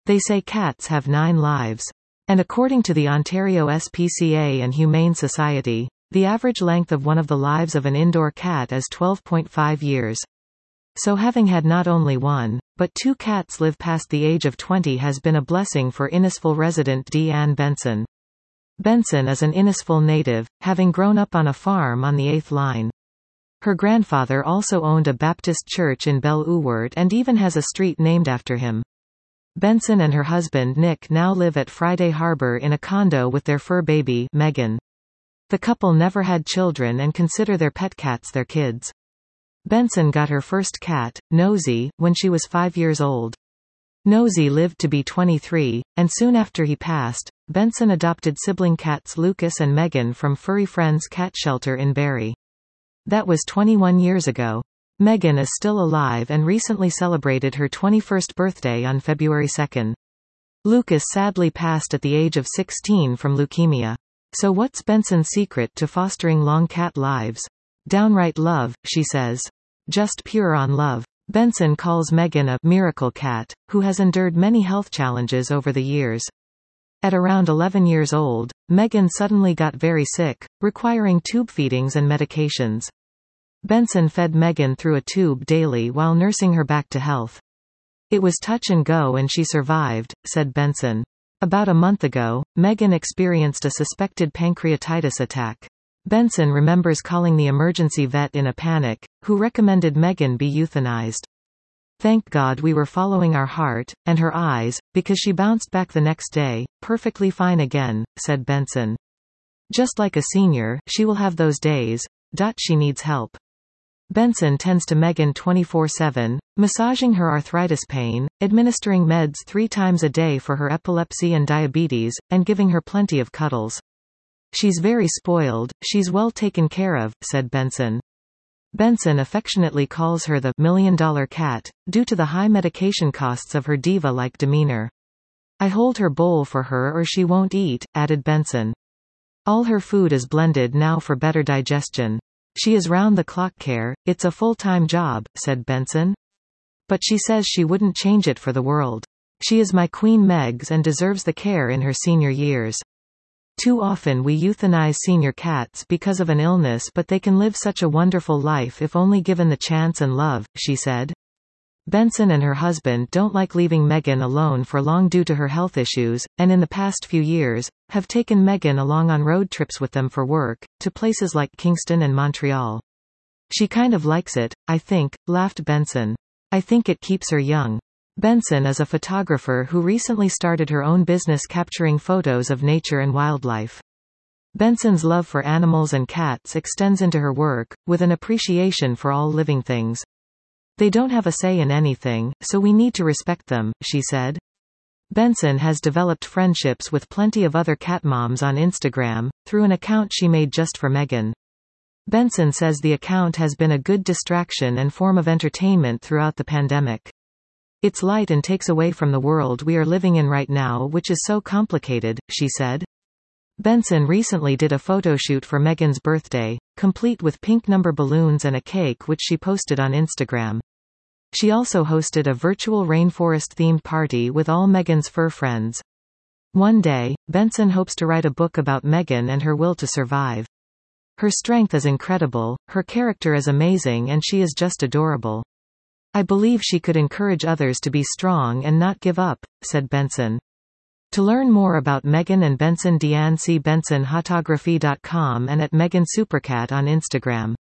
They say cats have 9 lives. And according to the Ontario SPCA and Humane Society, the average length of one of the lives of an indoor cat is 12.5 years. So having had not only 1, but 2 cats live past the age of 20 has been a blessing for Innisfil resident Deanne Benson. Benson is an Innisfil native, having grown up on a farm on the 8th line. Her grandfather also owned a Baptist church in Belle Éward and even has a street named after him. Benson and her husband Nick now live at Friday Harbor in a condo with their fur baby, Megan. The couple never had children and consider their pet cats their kids. Benson got her first cat, Nosy, when she was 5 years old. Nosy lived to be 23, and soon after he passed, Benson adopted sibling cats Lucas and Megan from Furry Friends Cat Shelter in Barrie. That was 21 years ago. Megan is still alive and recently celebrated her 21st birthday on February 2. Lucas sadly passed at the age of 16 from leukemia. So what's Benson's secret to fostering long cat lives? Downright love, she says. Just pure on love. Benson calls Megan a miracle cat, who has endured many health challenges over the years. At around 11 years old, Megan suddenly got very sick, requiring tube feedings and medications. Benson fed Megan through a tube daily while nursing her back to health. It was touch and go and she survived, said Benson. About a month ago, Megan experienced a suspected pancreatitis attack. Benson remembers calling the emergency vet in a panic, who recommended Megan be euthanized. Thank God we were following our heart, and her eyes, because she bounced back the next day, perfectly fine again, said Benson. Just like a senior, she will have those days. She needs help. Benson tends to Megan 24/7, massaging her arthritis pain, administering meds 3 times a day for her epilepsy and diabetes, and giving her plenty of cuddles. She's very spoiled, she's well taken care of, said Benson. Benson affectionately calls her the $1 million cat, due to the high medication costs of her diva-like demeanor. I hold her bowl for her or she won't eat, added Benson. All her food is blended now for better digestion. She is round-the-clock care, it's a full-time job, said Benson. But she says she wouldn't change it for the world. She is my Queen Megs and deserves the care in her senior years. Too often we euthanize senior cats because of an illness, but they can live such a wonderful life if only given the chance and love, she said. Benson and her husband don't like leaving Megan alone for long due to her health issues, and in the past few years, have taken Megan along on road trips with them for work, to places like Kingston and Montreal. She kind of likes it, I think, laughed Benson. I think it keeps her young. Benson is a photographer who recently started her own business capturing photos of nature and wildlife. Benson's love for animals and cats extends into her work, with an appreciation for all living things. They don't have a say in anything, so we need to respect them, she said. Benson has developed friendships with plenty of other cat moms on Instagram, through an account she made just for Megan. Benson says the account has been a good distraction and form of entertainment throughout the pandemic. It's light and takes away from the world we are living in right now, which is so complicated, she said. Benson recently did a photoshoot for Megan's birthday, complete with pink number balloons and a cake which she posted on Instagram. She also hosted a virtual rainforest-themed party with all Megan's fur friends. One day, Benson hopes to write a book about Megan and her will to survive. Her strength is incredible, her character is amazing and she is just adorable. I believe she could encourage others to be strong and not give up, said Benson. To learn more about Megan and Benson, Deanne, see bensonphotography.com and at Megan Supercat on Instagram.